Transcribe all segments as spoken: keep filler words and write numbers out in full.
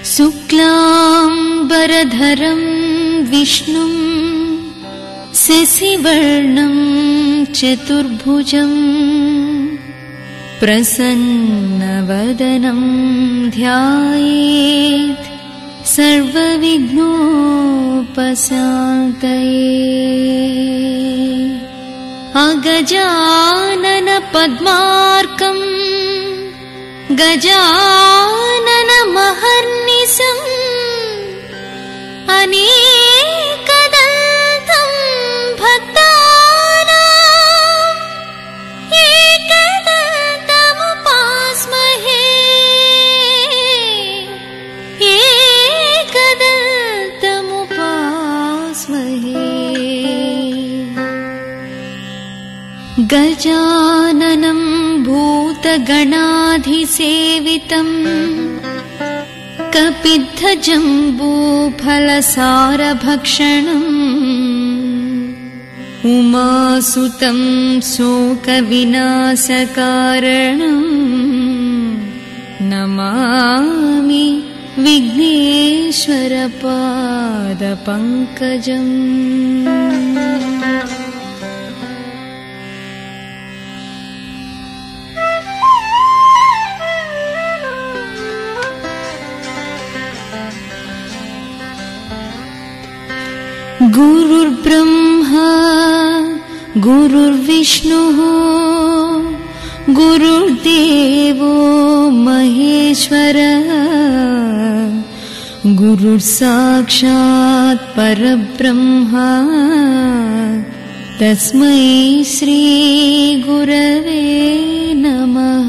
शुक्लाम्बरधरं विष्णुं शशिवर्णं चतुर्भुजं प्रसन्नवदनं ध्यायेत् सर्वविघ्नोपशान्तये। अगजानन पद्मार्कं गजानन महर्निशम् अनेकदन्तं भक्तानां एकदन्तमुपास्महे एकदन्तमुपास्महे। गजाननं भूतगणाधिसेवितं कपित्थजम्बूफलसारभक्षणम् उमासुतं शोकविनाशकारणं नमामि विघ्नेश्वरपादपङ्कजम्। गुरुर्ब्रह्मा गुरुर्विष्णुः गुरुर्देवो महेश्वरः गुरुर्साक्षात् परब्रह्मा तस्मै श्री गुरवे नमः।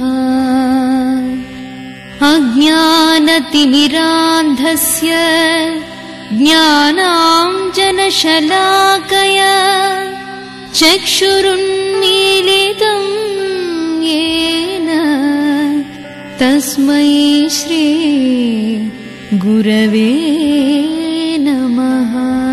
अज्ञानतिमिरान्धस्य ज्ञानाञ्जनशलाकया चक्षुरुन्मीलितं येन तस्मै श्री गुरवे नमः।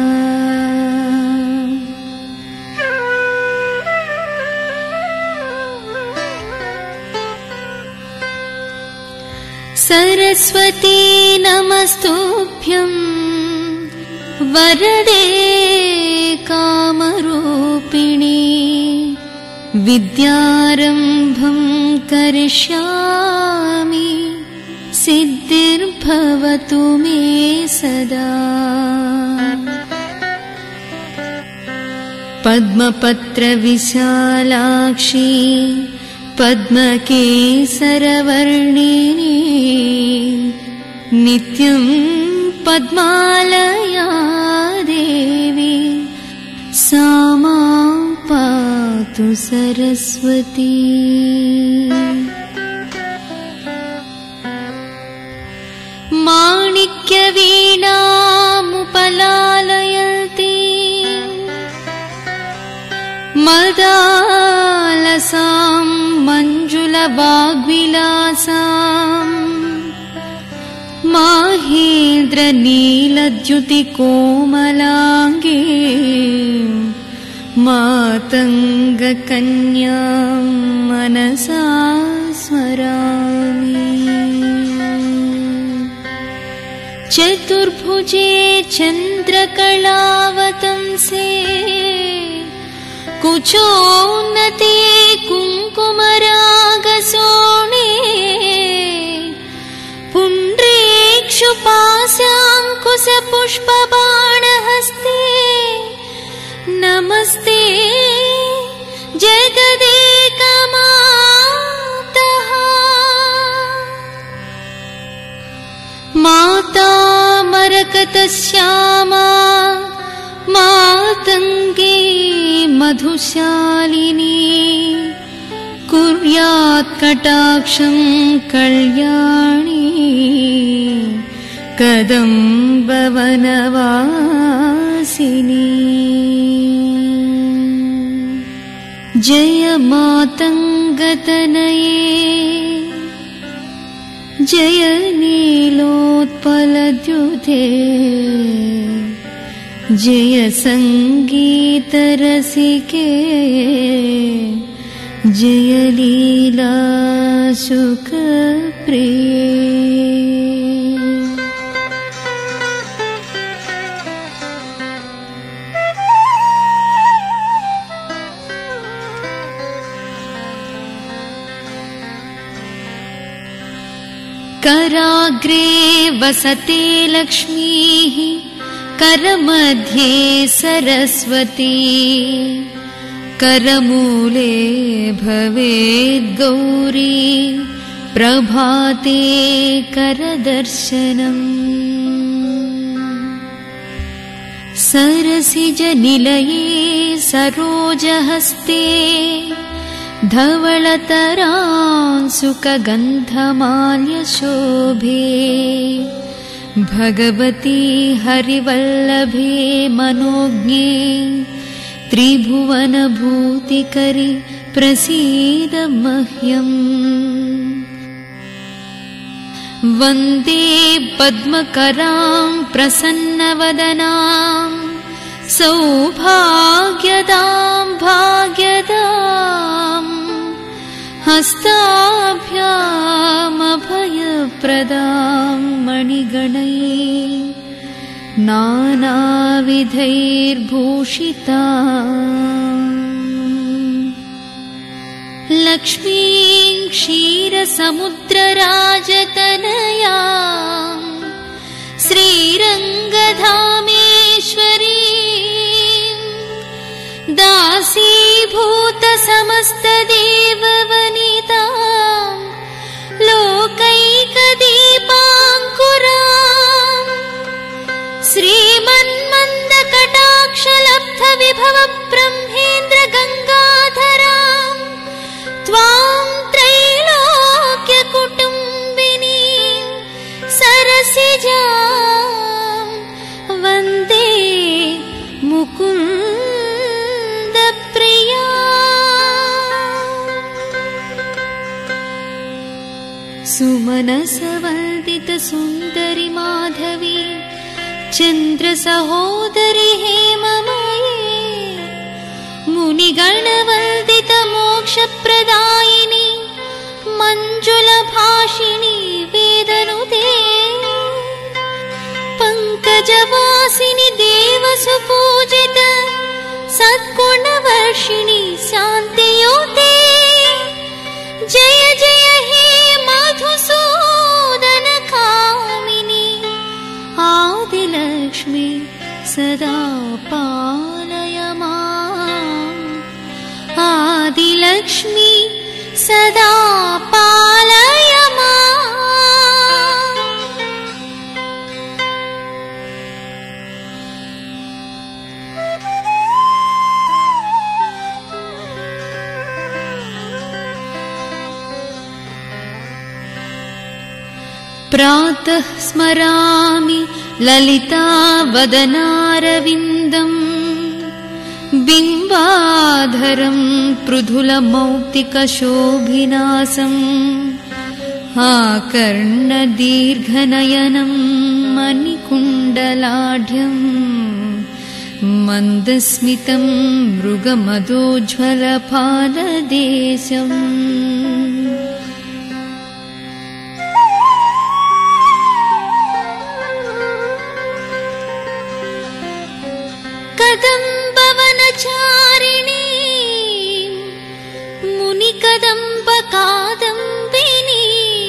सरस्वती नमस्तुभ्यं वरदे कामरूपिणी विद्यारम्भं करिष्यामि सिद्धिर्भवतु मे सदा। पद्मपत्रविशालाक्षी पद्मकेसरवर्णिनी नित्यं पद्मालया देवी सा मां पातु सरस्वती। माणिक्यवीणामुपलालयन्ती मदालसां मञ्जुलवाग्विलासाम् माहेन्द्रनीलद्युतिकोमलाङ्गी मातङ्गकन्यां मनसा स्मरामि। चतुर्भुजे चन्द्रकलावतंसे कुचोन्नते कुङ्कुमरागसोणे पुण्ड्रेक्षुपाशाङ्कुशपुष्पबाणहस्ते नमस्ते जगदेकमातः। माता मरकतश्यामा मातङ्गी मधुशालिनी कुर्यात् कटाक्षं कल्याणी कदम्बवनवासिनी। जय मातङ्गतनये जय नीलोत्पलद्युते जय संगीतरसिके जय लीला सुखप्रिये। कराग्रे वसते लक्ष्मीः करमध्ये सरस्वती करमूले भवेद् गौरी प्रभाते करदर्शनम् सरसिजनिलये सरोजहस्ते धवलतरांसुकगन्धमाल्यशोभे भगवती हरिवल्लभे मनोज्ञे त्रिभुवनभूतिकरि प्रसीद मह्यम् वन्दे पद्मकरां प्रसन्नवदनां सौभाग्यदां भाग्यदां हस्ताभ्यामभयप्रदां मणिगणैः नानाविधैर्भूषिताम् लक्ष्मीं क्षीरसमुद्रराजतनयां श्रीरङ्गधामेश्वरीं दासीभूतसमस्तदेववनितां लोकैकदीपाङ्कुरां श्रीमन्मन्दकटाक्षलब्धविभवब्रह्मेन्द्रगङ्गाधरां त्वां त्रैलोक्यकुटुम्बिनीं सरसिजां वन्दे मुकुन्दप्रिया सुमनसवन्दितसुन्दरि माधवी चन्द्रसहोदरि हेममये मुनिगणवन्दितमोक्षप्रदायिनि मञ्जुलभाषिणि वेदनुते पङ्कजवासिनि देवसुपूजित सद्गुणवर्षिणि शान्तियोते जय जय हे मधुसूदनकामिनि आदिलक्ष्मी सदा पालय माम् आदिलक्ष्मी सदा पालय माम् प्रातः स्मरामि ललिता वदनारविन्दम् बिम्बाधरं पृथुलमौक्तिकशोभिनासम् आकर्णदीर्घनयनं मणिकुण्डलाढ्यम् मन्दस्मितं मृगमदोज्ज्वलपाददेशम् कदम्बवनचारिणी मुनिकदम्बकादम्बिनी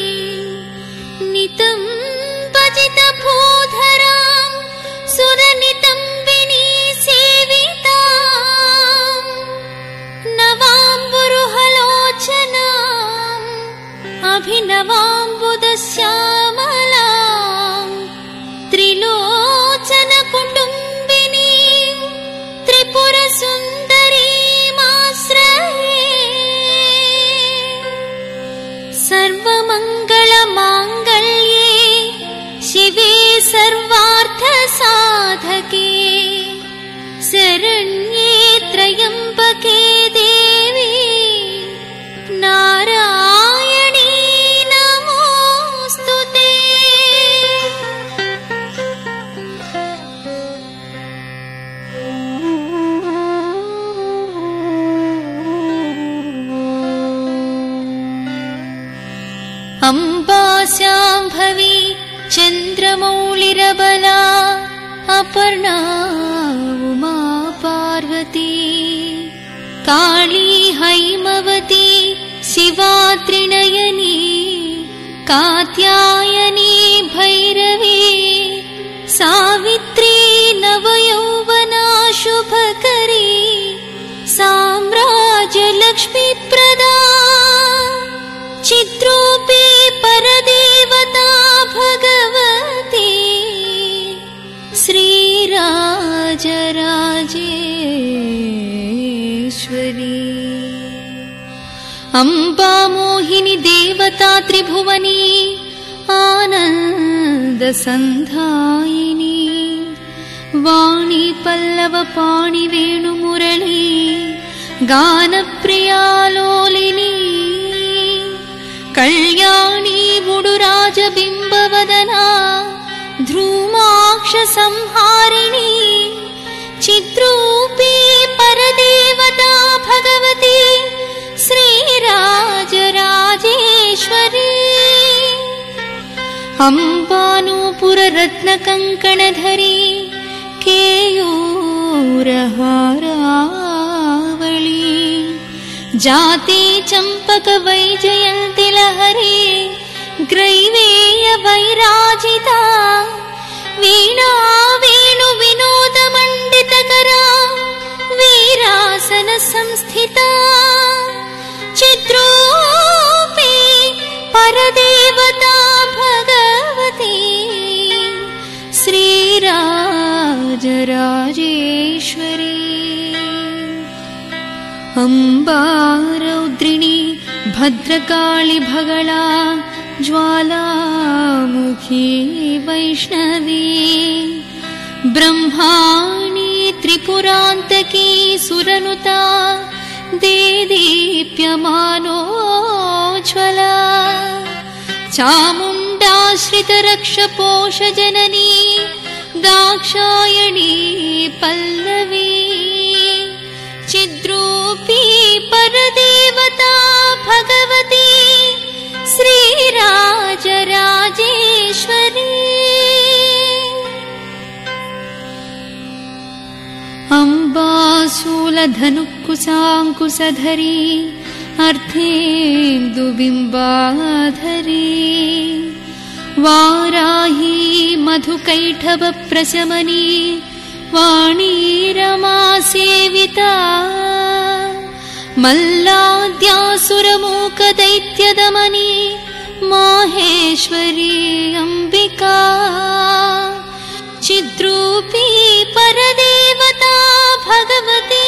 नितम्बजितभूधरां सुरनितम्बिनी सेवितां नवाम्बुरुहलोचनाम् अभिनवाम्बुदश्यामलां त्रिलोचनकुटुम्बिनी त्रिपुरसुन्दरीमाश्रये सर्वमङ्गलमाङ्गल्ये शिवे सर्वार्थसाधके शरण्ये त्र्यम्बके देवी नारायणी नमोऽस्तुते। अम्बा शाम्भवी चन्द्रमौळिरबला अपर्णा उमा पार्वती काली हैमवती शिवा त्रिनयनी कात्यायनी भैरवी सावित्री नवयौवना शुभकरी साम्राज्यलक्ष्मीप्रदा चिद्रूपी परदेवता भगवती श्रीराजराजेश्वरी अम्बा मोहिनी देवता त्रिभुवनी आनन्दसन्धायिनी वाणी पल्लव पाणि वेणुमुरली गानप्रिया लोलिनी कल्याणी वुडुराजबिम्बवदना ध्रुमाक्ष संहारिणी चिद्रूपी परदेवता भगवती श्रीराजराजेश्वरी अम्बानूपुर रत्नकङ्कणधरी केयूरहारावळी जाति चम्पक वैजयन्ति लहरी ग्रैवेय वैराजिता वीणा वेणु विनोद मण्डितकरा वीरासन संस्थिता चिद्रूपी परदेवता भगवती श्रीराजराजेश्वरी अम्बा रौद्रिणी भद्रकाळि भगळा ज्वालामुखी वैष्णवी ब्रह्माणी त्रिपुरान्तकी सुरनुता देदीप्यमानोज्ज्वला चामुण्डाश्रितरक्षपोषजननी दाक्षायणी पल्लवी चिद्रूपी परदेवता भगवती श्रीराजराजेश्वरी अम्बाशूलधनुक्कुशाङ्कुशधरी अर्धेन्दुबिम्बाधरी वाराही मधुकैटभप्रशमनी वाणी रमा सेविता मल्लाद्यासुरमूकदैत्यदमनी माहेश्वरी अम्बिका चिद्रूपी परदेवता भगवती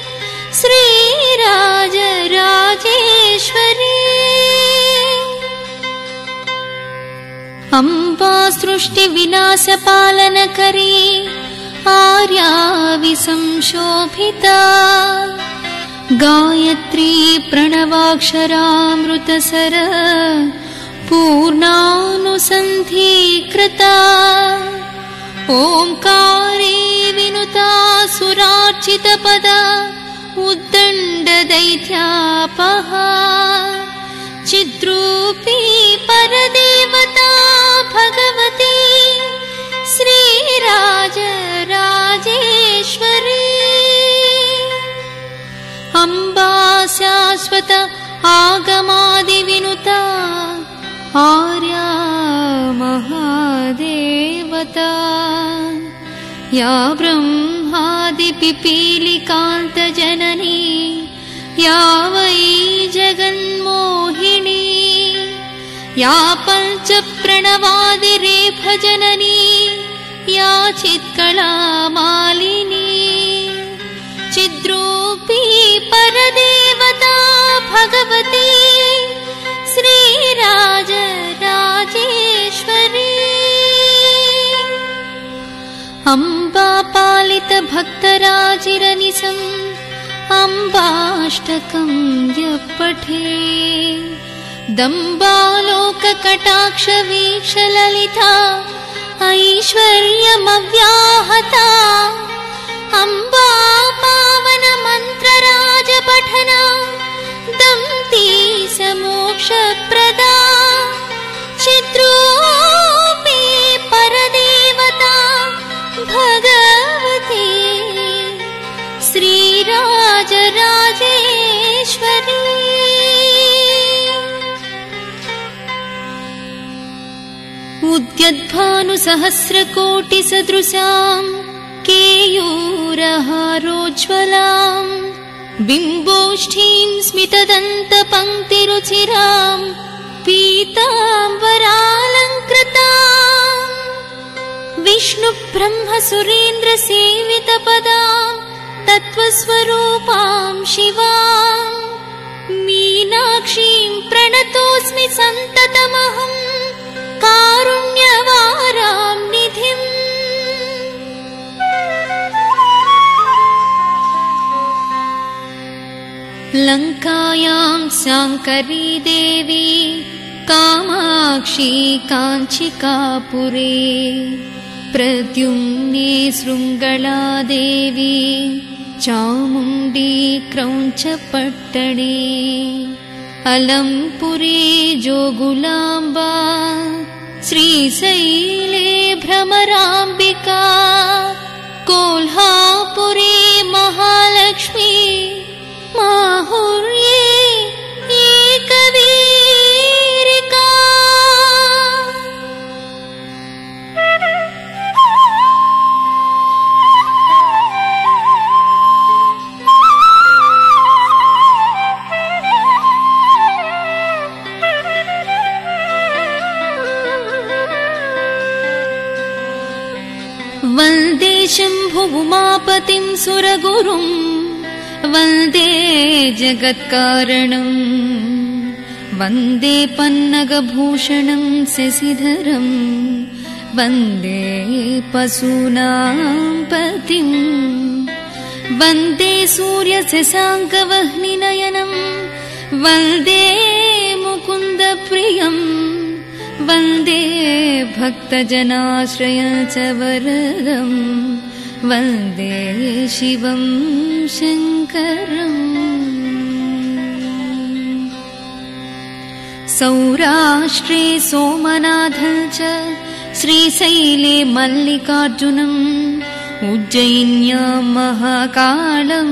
श्रीराजराजेश्वरी अम्बा सृष्टिविनाशपालनकरी आर्या विसंशोभिता गायत्री प्रणवाक्षरामृतसर पूर्णानुसन्धीकृता ओंकारे विनुता सुरार्चितपदा उद्दण्डदैत्यापहा चिद्रूपी परदेवता भगवती श्रीराजराजेश्वरी अम्बा शाश्वत आगमादिविनुता आर्या महादेवता या ब्रह्मादिपिपीलिकान्तजननी या वै जगन्मोहिनी या पञ्चप्रणवादिरेफजननी या चित्कलामालिनी चिद्रूपी परदेवता भगवती श्रीराजराजेश्वरी अम्बा पालित भक्तराजिरनिसम् अम्बाष्टकं यः पठे दम्बालोककटाक्षवीक्षललिता ऐश्वर्यमव्याहता अम्बा पावन मन्त्रराजपठना दन्ती समोक्षप्रदा चिद्रूपी परदेवता भगवती श्रीराजराजेश्वरी उद्यद्भानुसहस्रकोटिसदृशाम् केयूरहारोज्ज्वलाम् बिम्बोष्ठीं स्मितदन्तपङ्क्तिरुचिराम् पीताम्बरालङ्कृताम् विष्णुब्रह्मसुरेन्द्रसेवितपदाम् तत्त्वस्वरूपां शिवाम् मीनाक्षीं प्रणतोऽस्मि सन्ततमहम् कारुण्यवारां निधिम् लङ्कायां शाङ्करी देवी कामाक्षी काञ्चिकापुरे प्रद्युम्ने शृङ्गला देवी चामुण्डी क्रौञ्चपट्टणे अलम्पुरे जोगुलाम्बा श्रीशैले भ्रमराम्बिका कोल्हापुरे महालक्ष्मी माहुर्ये एकवीरिका वन्दे शम्भु उमापतिं सुरगुरुम् वन्दे जगत्कारणम् वन्दे पन्नगभूषणं शशिधरम् वन्दे पशूनां पतिम् वन्दे सूर्यशशाङ्कवह्निनयनं वन्दे मुकुन्दप्रियम् वन्दे भक्तजनाश्रय च वरदम् वन्दे शिवं शङ्करम् सौराष्ट्रे सोमनाथं च श्रीशैले मल्लिकार्जुनम् उज्जयिन्यां महाकालम्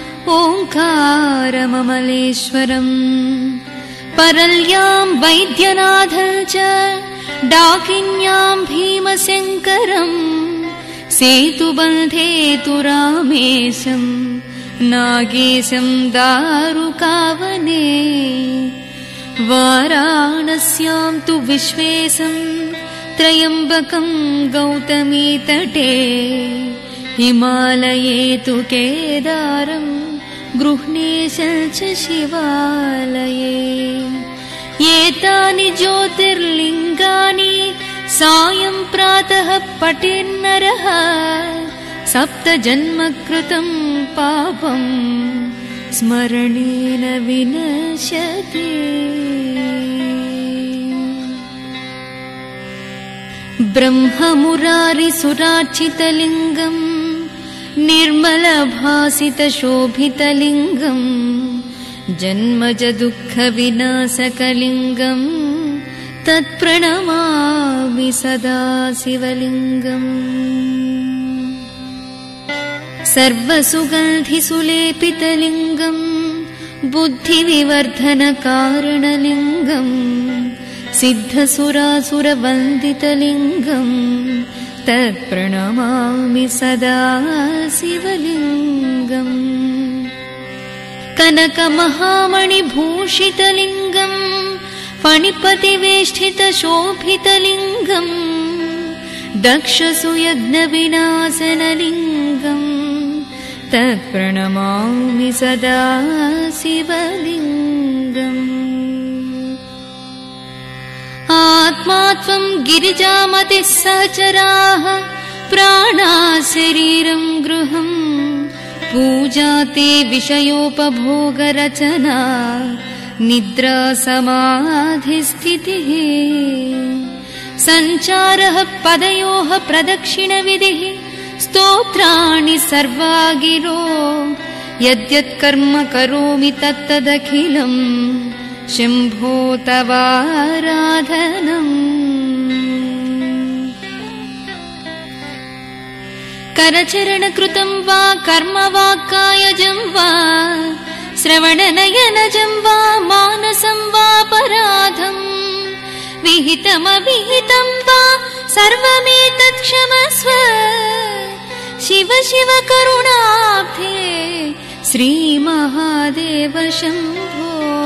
ओङ्कारममलेश्वरम् परल्यां वैद्यनाथं च डाकिन्यां भीमशङ्करम् सेतुबन्धे तु रामेशं नागेशं दारुकावने वाराणस्यां तु विश्वेशं त्र्यम्बकं गौतमीतटे हिमालये तु केदारं गृह्णेशं च शिवालये एतानि ज्योतिर्लिङ्गानि सायं प्रातः पठेन्नरः सप्तजन्मकृतं पापं स्मरणेन विनश्यति ब्रह्ममुरारिसुरार्चितलिङ्गं निर्मलभासितशोभितलिङ्गं जन्मज दुःखविनाशकलिङ्गम् तत्प्रणमामि सदा शिवलिङ्गम् सर्वसुगन्धिसुलेपितलिङ्गम् बुद्धिविवर्धनकारणलिङ्गम् सिद्धसुरासुरवन्दितलिङ्गम् तत्प्रणमामि सदा शिवलिङ्गम् कनकमहामणिभूषितलिङ्गम् फणिपतिवेष्टितशोभितलिङ्गम् दक्षसुयज्ञविनाशनलिङ्गम् तत्प्रणमामि सदा शिवलिङ्गम् आत्मा त्वं गिरिजामतिः सहचराः प्राणा शरीरं गृहम् पूजा ते विषयोपभोगरचना निद्रा समाधिस्थितिः सञ्चारः पदयोः प्रदक्षिणविधिः स्तोत्राणि सर्वा गिरो यद्यत् कर्म करोमि तत्तदखिलम् शम्भो तवाराधनम् करचरणकृतं वा कर्म वा कायजं वा श्रवणनयनजं वा मानसं वा पराधम् विहितमविहितं वा सर्वमेतत् क्षमस्व शिव शिव करुणाब्धे श्रीमहादेव शम्भो।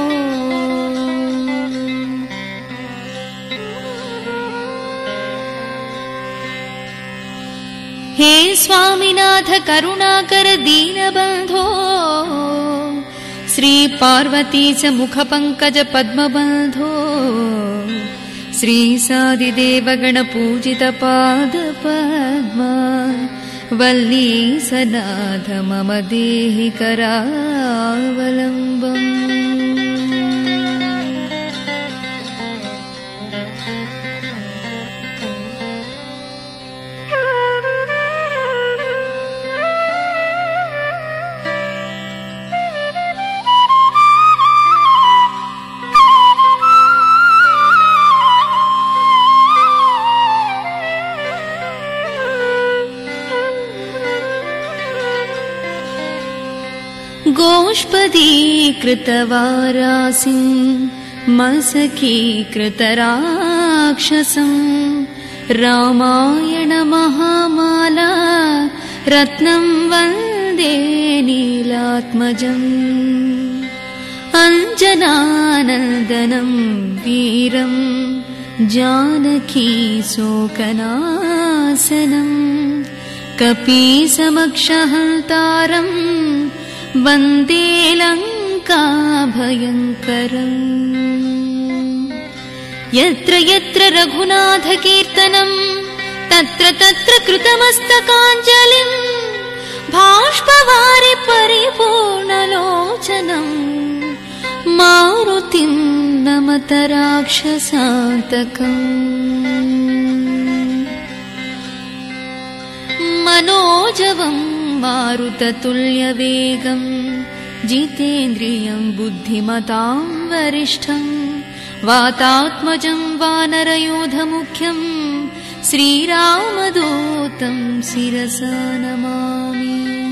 हे स्वामिनाथ करुणाकर दीनबन्धो श्री पार्वती च मुखपङ्कज पद्मबन्धो श्री सादिदेव गणपूजित पादपद्मा वल्ली सनाथ मम देहि करावलम्बम्। गोष्पदीकृतवारासिं मसखीकृतराक्षसं रामायण महामाला रत्नं वन्दे नीलात्मजम्। अञ्जनानन्दनं वीरं जानकी शोकनाशनं कपीसमक्षहन्तारम् वन्दे लङ्का भयङ्करम्। यत्र यत्र रघुनाथ कीर्तनं तत्र तत्र कृतमस्तकाञ्जलिं बाष्पवारि परिपूर्णलोचनं मारुतिं नमत राक्षसान्तकम्। मनोजवं मारुततुल्यवेगं जितेन्द्रियं बुद्धिमतां वरिष्ठं वातात्मजं वानरयूथमुख्यं श्रीरामदूतं शिरसा नमामि।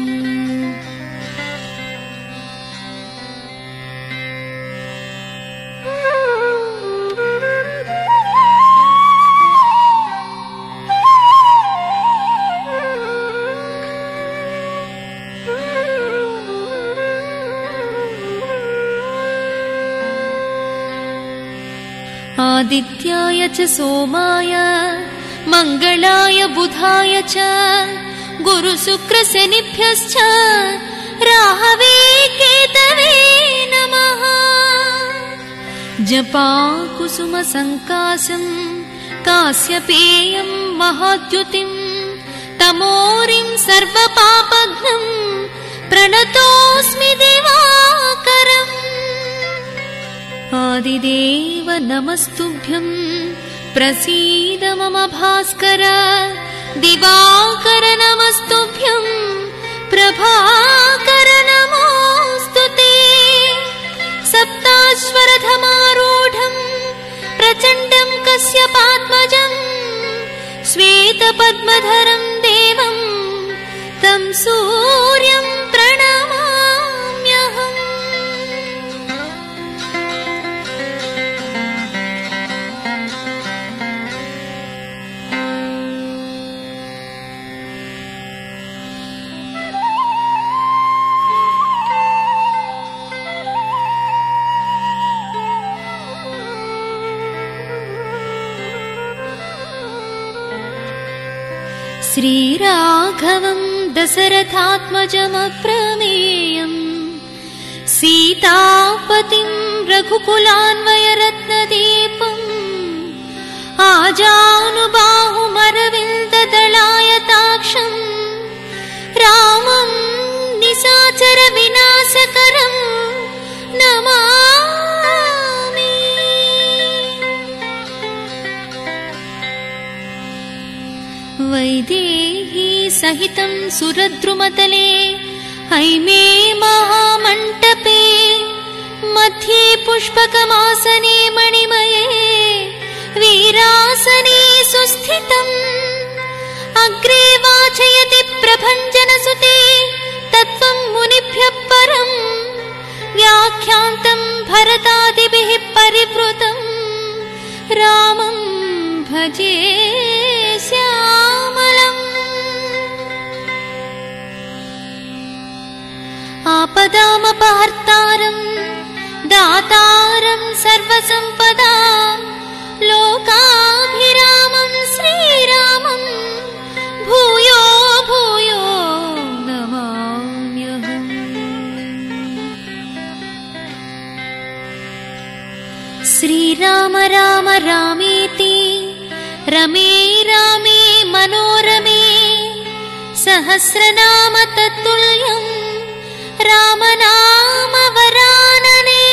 आदित्याय च सोमाय मंगलाय बुधाय च गुरुशुक्रशनिभ्यश्च राहवे केतवे नमः। जपाकुसुम संकाशं काश्यपेयं महाद्युतिं तमोरिं सर्वपापघ्नं प्रणतोऽस्मि दिवाकरम्। आदिदेव नमस्तुभ्यं प्रसीद मम भास्कर दिवाकर नमस्तुभ्यं प्रभाकर नमोऽस्तुते। सप्ताश्वरथमारूढं प्रचण्डं कश्यपात्मजं श्वेतपद्मधरं देवं तं सूर्यं प्रणमाम्यहम्। श्रीराघवं दशरथात्मजमप्रमेयम् सीतापतिं रघुकुलान्वयरत्नदीपम् आजानुबाहुमरविन्ददलायताक्षम् रामं निशाचरविनाशकरं नमामि। वैदेही सहितं सुरद्रुमतले हैमे महामण्टपे मध्ये पुष्पकमासने मणिमये वीरासने सुस्थितम् अग्रे वाचयति प्रभञ्जनसुते तत्त्वं मुनिभ्यः परम् व्याख्यान्तं भरतादिभिः परिवृतं रामं भजे आपदामपहर्तारं दातारं सर्वसम्पदां लोकाभिरामं श्रीरामं भूयो भूयो नमाम्यहम्। श्रीराम राम रामेति रमे रामे मनोरमे सहस्रनाम तत्तुल्यं रामनाम वरानने।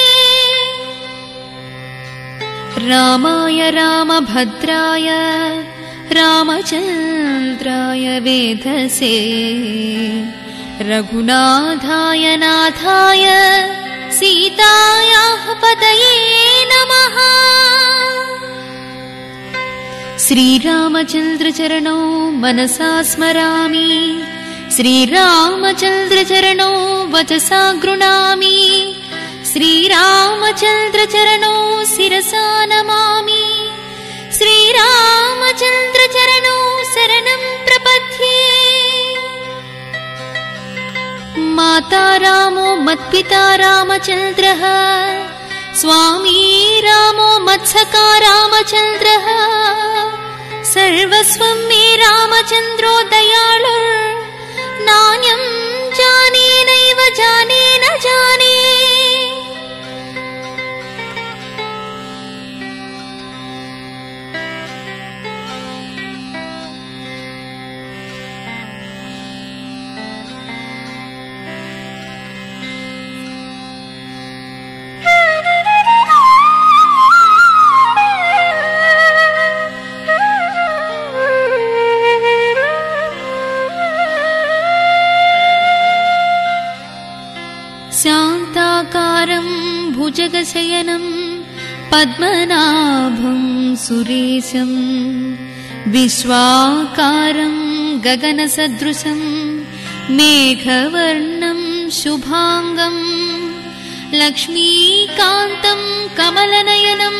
रामाय रामभद्राय रामचन्द्राय वेधसे रघुनाथाय नाथाय सीतायाः पतये नमः। श्रीरामचन्द्रचरणौ मनसा स्मरामि श्रीरामचन्द्रचरणौ वचसा गृह्णामि श्रीरामचन्द्रचरणौ शिरसा नमामि श्रीरामचन्द्रचरणौ शरणं प्रपद्ये। माता रामो मत्पिता रामचन्द्रः स्वामी रामो मत्सखा रामचन्द्रः सर्वस्वं मे रामचन्द्रो दयाळुर् नान्यं जाने नैव जाने न जाने। शान्ताकारं भुजगशयनं पद्मनाभं सुरेशं विश्वाकारं गगनसदृशं मेघवर्णं शुभांगं लक्ष्मीकान्तं कमलनयनं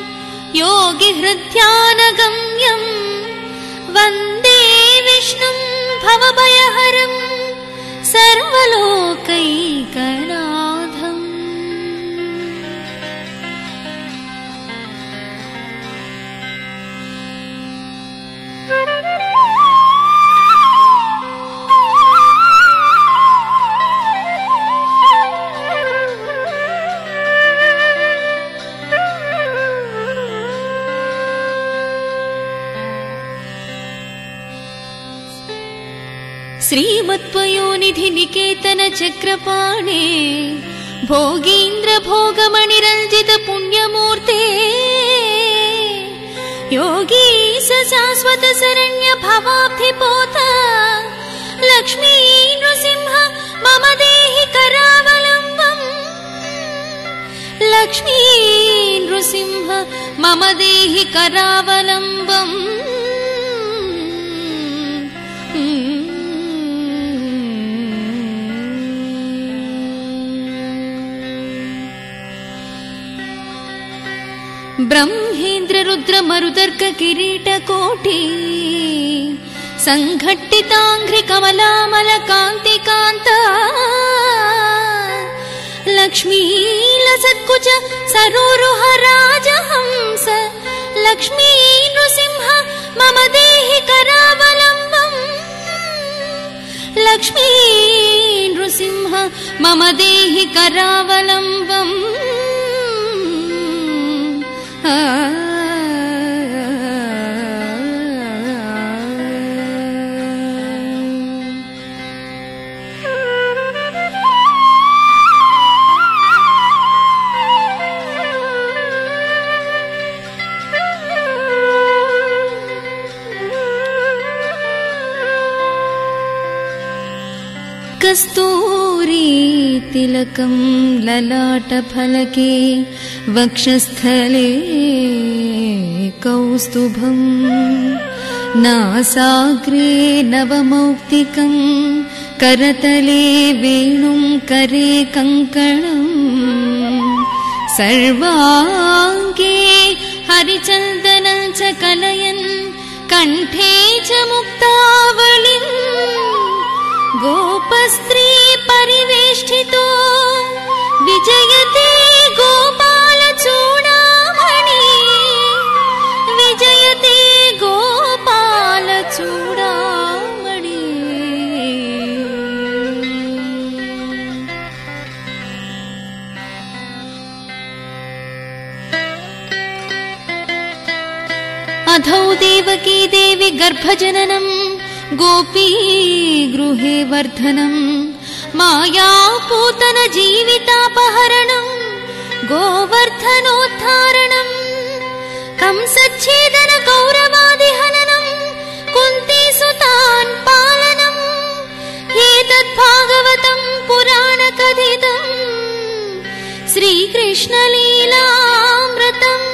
योगिहृद्यानगम्यं वन्दे विष्णुं भवभयहरं सर्वलोकैकनाथम्। श्रीमत्पयोनिधि निकेतन चक्रपाणे भोगीन्द्र भोगमणिरञ्जित पुण्यमूर्ते योगीश शाश्वत शरण्य भवाब्धिपोत लक्ष्मी नृसिंह मम देहि करावलम्बम् लक्ष्मी नृसिंह मम देहि करावलम्बम्। ब्रह्मेन्द्र रुद्र मरुदर्क किरीट कोटि संघट्टितांघ्रि कमलामल कांति कांत लक्ष्मी लसत्कुच सरोरुह राजहंस लक्ष्मी नृसिंह मम देहि करावलम्बम् लक्ष्मी नृसिंह मम देहि करावलम्बम्। कस्तूरी तिलकं ललाटफलके वक्षस्थले कौस्तुभं नासाग्रे नवमौक्तिकं करतले वेणुं करे कङ्कणं सर्वाङ्गे हरिचन्दनं च कलयन् कण्ठे च मुक्तावलिं गोपस्त्री परिवेष्टितो विजयते गोपालचूडामणि विजयते गोपालचूडामणि। अधौ देवकी देवी गर्भजननं गोपी गृहे वर्धनं मायापूतन जीवितापहरणं गोवर्धनोद्धारणं कंसच्छेदन कौरवादिहननं कुन्तीसुतान् पालनम् एतद् भागवतं पुराणकथितं श्रीकृष्णलीलामृतम्।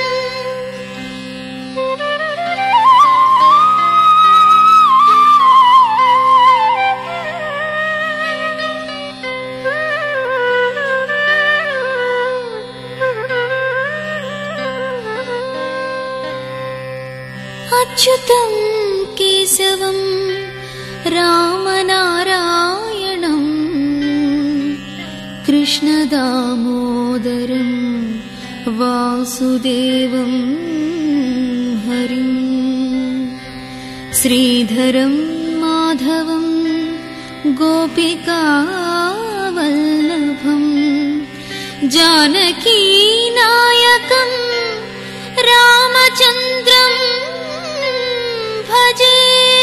अच्युतं केशवं रामनारायणं कृष्णदामोदरं वासुदेवं हरिं श्रीधरं माधवं गोपिकावल्लभं जानकीनायकं रामचन्द्रं भजे।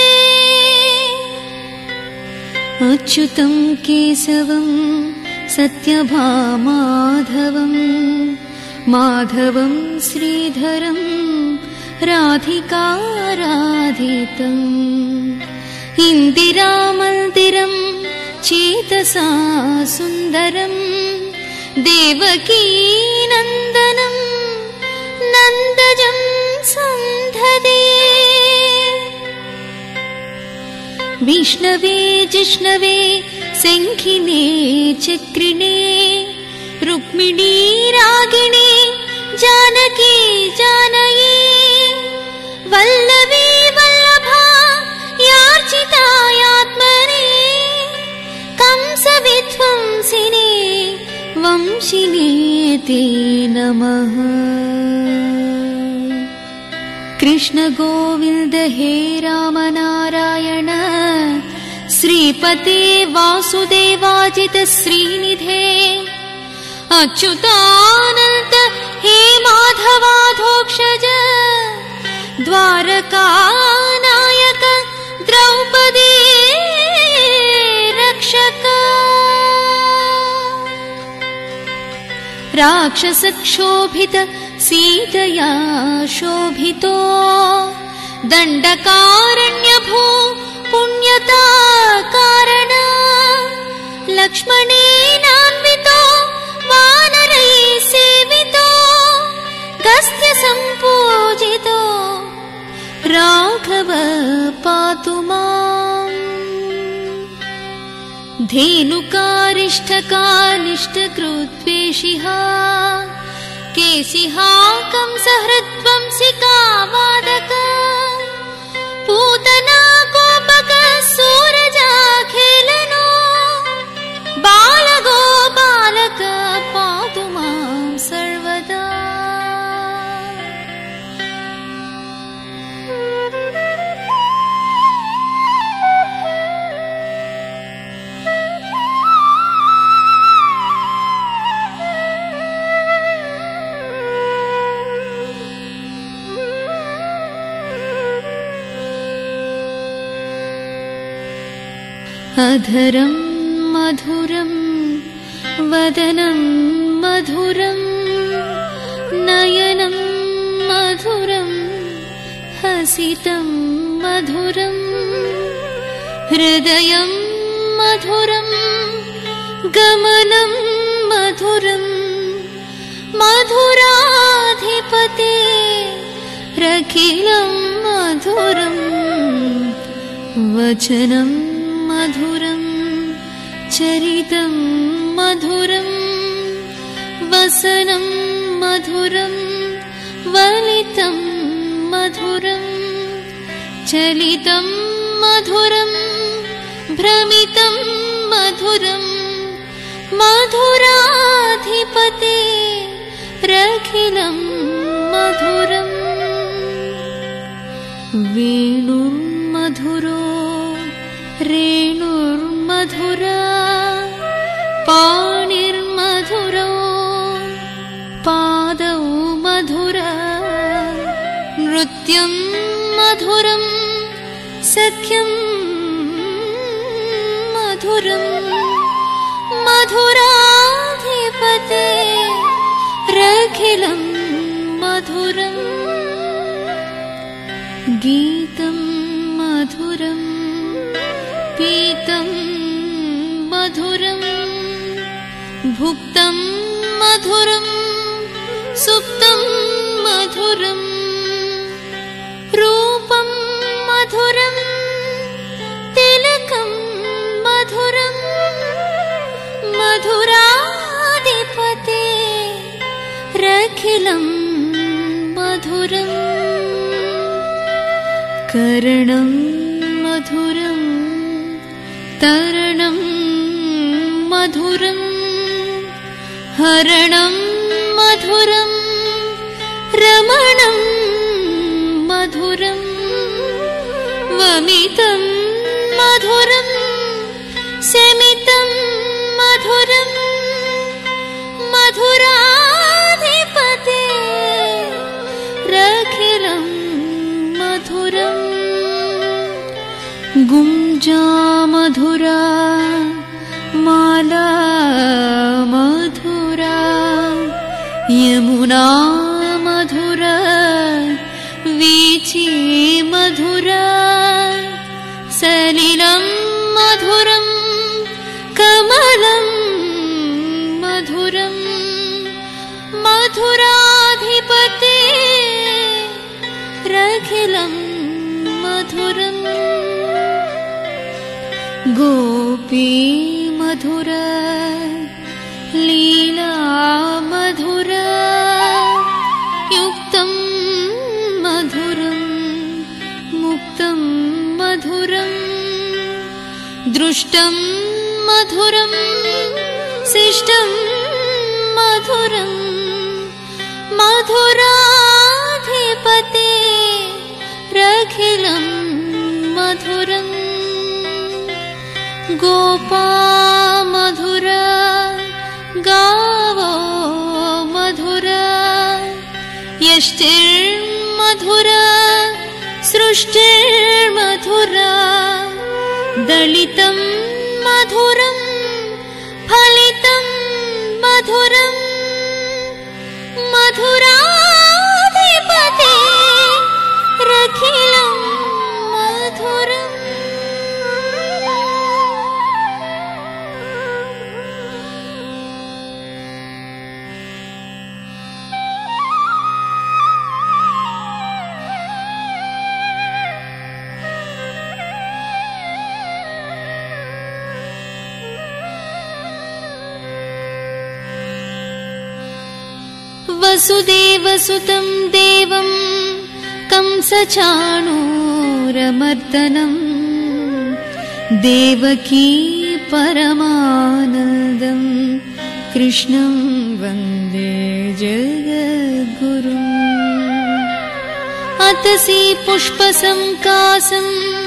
अच्युतं केशवं सत्यभामाधवं माधवं श्रीधरं राधिकाराधितम् इन्दिरामन्दिरं चेतसा सुन्दरं देवकीनन्दनं नन्दजं सन्धदे। विष्णवे जिष्णवे शङ्खिने चक्रिणे रुक्मिणी रागिणे जानकी जानये वल्लवी वल्लभा यार्चितायात्मने कंसविध्वंसिने वंशिने ते नमः। कृष्ण गोविन्द हे राम नारायण श्रीपते वासुदेवाजित श्रीनिधे अच्युतानन्त हे माधवाधोक्षज द्वारकानायक द्रौपदी रक्षक राक्षसक्षोभित सीतया शोभितो दण्डकारण्यभू पुण्यता कारण लक्ष्मणेनान्वितो वानरैः सेवितो गस्त्य सम्पूजितो राघव पातु माम्। धेनुकारिष्ठकानिष्ठकृद्वेषिः केशिहा कंसहृद्वंसिका वादक पूतना गोपक सूरजा खेलनो बालगोपालक पातु मां सर्वदा। अधरं मधुरं वदनं मधुरं नयनं मधुरं हसितं मधुरं हृदयं मधुरं गमनं मधुरं मधुराधिपते रखिलं मधुरं वचनं मधुरं चरितं मधुरं वसनं मधुरं वलितं मधुरं चलितं मधुरं भ्रमितं मधुरं मधुराधिपते रखिलं मधुरम् वेणुर्मधुरो रेणुर्मधुरा पाणिर्मधुरो पादौ मधुरा नृत्यं मधुरं सख्यं मधुरम् मधुराधिपते रखिलं मधुरम् गीतं मधुरं पीतं मधुरं भुक्तं मधुरं सुप्तं मधुरम् रूपं मधुरं तिलकं मधुरं मधुराधिपते रखिलं मधुरम् कर्णं मधुरं तरणं मधुरं हरणं मधुरं रमणं मधुरं वमितं मधुरं सेमितं मधुरं मधुराधिपते रखिलं मधुरम् गुंजा मधुरा माला मधुरा यमुना मधुरा वीची मधुरा सलिलं मधुरं कमलं मधुरं मधुराधिपते रखिलं मधुरम् गोपी मधुरा लीला मधुरा युक्तं मधुरं मुक्तं मधुरं दृष्टं मधुरं शिष्टं मधुरं मधुराधिपते रखिलं मधुरम् गोपा मधुरा गावो मधुरा यष्टिर्मधुरा सृष्टिर्मधुरा दलितं मधुरं फलितं मधुरं मधुराधिपते रखिलं मधुरम् वसुदेवसुतं देवं कंसचाणूरमर्दनं देवकी परमानन्दं कृष्णं वन्दे जगद्गुरुम् अतसी पुष्पसंकासं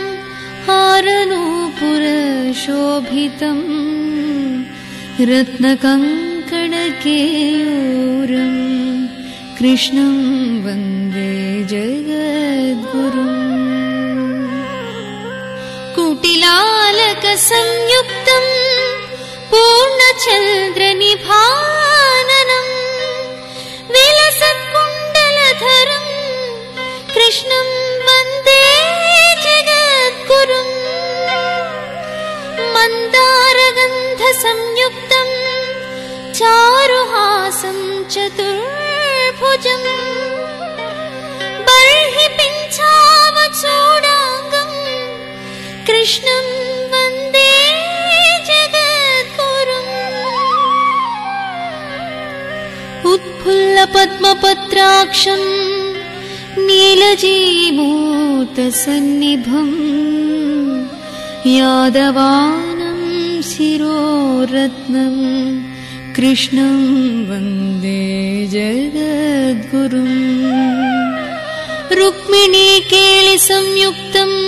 हारनूपुरशोभितं रत्नकङ्कणकेयूरम् कृष्णं वन्दे जगद्गुरुम् कुटिलालकसंयुक्तं पूर्णचन्द्रनिभाननं विलसत्कुण्डलधरं कृष्णं वन्दे जगद्गुरुम् मन्दारगन्धसंयुक्तं चारुहासं चतुर्भुजम् बर्हि पिञ्छावचूडाङ्गं कृष्णं वन्दे जगद्गुरुम् उत्फुल्लपद्मपत्राक्षं नीलजीमूतसन्निभं यादवानं शिरोरत्नं कृष्णं वन्दे जगद्गुरुम् रुक्मिणीकेलिसंयुक्तं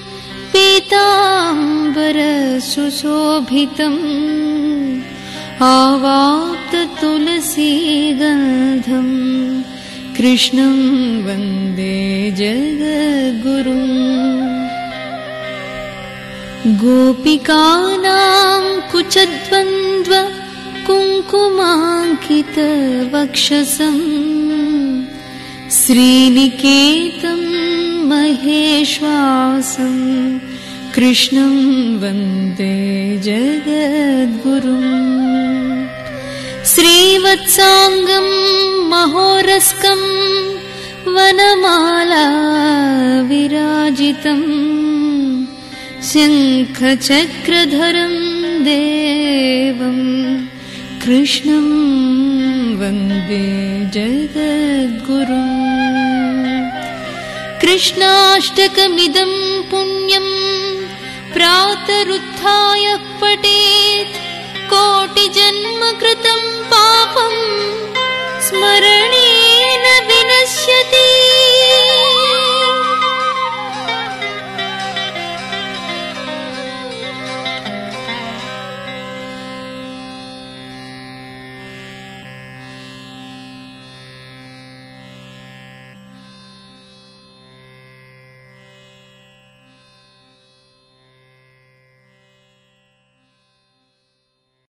पीताम्बरसुशोभितम् आवाप्ततुलसीगन्धम् कृष्णं वन्दे जगद्गुरुम् गोपिकानां कुचद्वन्द्व कुङ्कुमाङ्कितवक्षसम् श्रीनिकेतं महेश्वासं कृष्णं वन्दे जगद्गुरुम् श्रीवत्साङ्गं महोरस्कं वनमाला विराजितम् शङ्खचक्रधरं देवं कृष्णं वन्दे जगद्गुरुम् कृष्णाष्टकमिदं पुण्यं प्रातरुत्थाय पठेत् कोटिजन्म कृतं पापम्